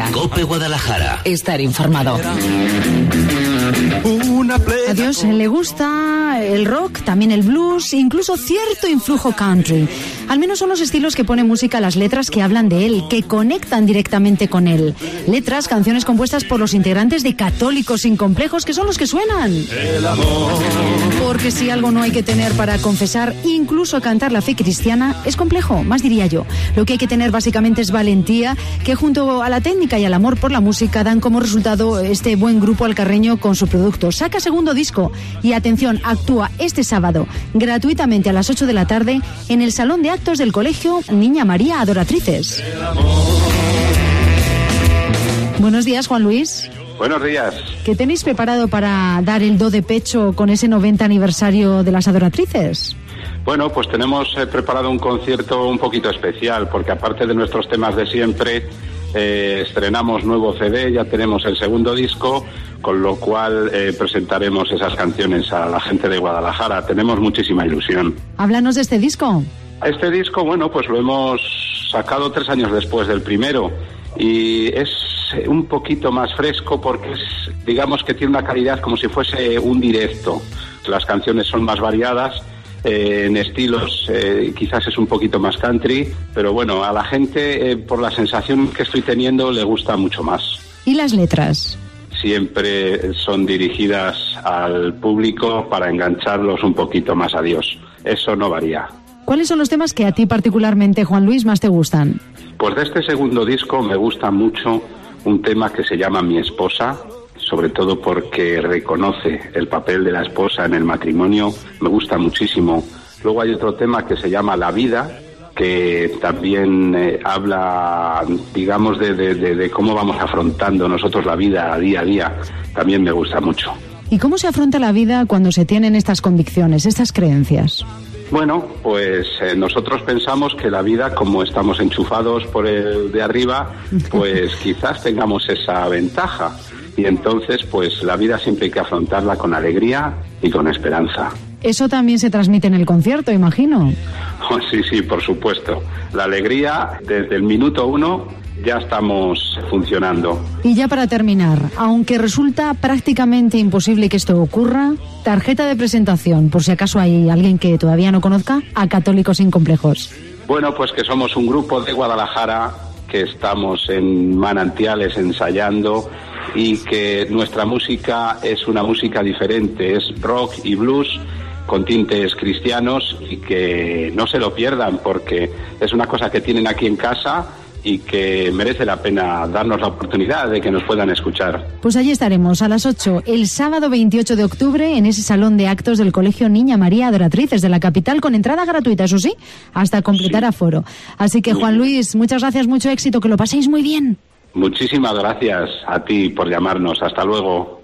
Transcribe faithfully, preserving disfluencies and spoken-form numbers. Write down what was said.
COPE Guadalajara. Estar informado. A Dios le gusta el rock, también el blues, incluso cierto influjo country. Al menos son los estilos que pone música a las letras que hablan de él, que conectan directamente con él. Letras, canciones compuestas por los integrantes de Católicos Sin Complejos, que son los que suenan. Porque si algo no hay que tener para confesar, incluso cantar la fe cristiana, es complejo, más diría yo. Lo que hay que tener básicamente es valentía, que junto a la técnica y al amor por la música dan como resultado este buen grupo alcarreño con su producto. Saca segundo disco y, atención, actúa este sábado gratuitamente a las ocho de la tarde en el Salón de Actos del Colegio Niña María Adoratrices. Buenos días, Juan Luis. Buenos días. ¿Qué tenéis preparado para dar el do de pecho con ese noventa aniversario de las Adoratrices? Bueno, pues tenemos eh, preparado un concierto un poquito especial, porque aparte de nuestros temas de siempre, eh, estrenamos nuevo C D, ya tenemos el segundo disco, con lo cual eh, presentaremos esas canciones a la gente de Guadalajara. Tenemos muchísima ilusión. Háblanos de este disco. Este disco, bueno, pues lo hemos sacado tres años después del primero y es un poquito más fresco porque es, digamos que tiene una calidad como si fuese un directo. Las canciones son más variadas. Eh, en estilos eh, quizás es un poquito más country, pero bueno, a la gente, eh, por la sensación que estoy teniendo, le gusta mucho más. ¿Y las letras? Siempre son dirigidas al público para engancharlos un poquito más a Dios. Eso no varía. ¿Cuáles son los temas que a ti particularmente, Juan Luis, más te gustan? Pues de este segundo disco me gusta mucho un tema que se llama Mi Esposa, sobre todo porque reconoce el papel de la esposa en el matrimonio. Me gusta muchísimo. Luego hay otro tema que se llama La Vida, que también eh, habla, digamos, de, de, de, de cómo vamos afrontando nosotros la vida a día a día. También me gusta mucho. ¿Y cómo se afronta la vida cuando se tienen estas convicciones, estas creencias? Bueno, pues eh, nosotros pensamos que la vida, como estamos enchufados por el de arriba, pues quizás tengamos esa ventaja. Y entonces, pues la vida siempre hay que afrontarla con alegría y con esperanza. Eso también se transmite en el concierto, imagino. Oh, sí, sí, por supuesto. La alegría, desde el minuto uno, ya estamos funcionando. Y ya para terminar, aunque resulta prácticamente imposible que esto ocurra, tarjeta de presentación, por si acaso hay alguien que todavía no conozca, a Católicos Sin Complejos. Bueno, pues que somos un grupo de Guadalajara, que estamos en Manantiales ensayando, y que nuestra música es una música diferente, es rock y blues con tintes cristianos, y que no se lo pierdan porque es una cosa que tienen aquí en casa y que merece la pena darnos la oportunidad de que nos puedan escuchar. Pues allí estaremos a las ocho, el sábado veintiocho de octubre, en ese Salón de Actos del Colegio Niña María Adoratrices de la capital, con entrada gratuita, eso sí, hasta completar sí. aforo. Así que, Juan Luis, muchas gracias, mucho éxito, que lo paséis muy bien. Muchísimas gracias a ti por llamarnos. Hasta luego.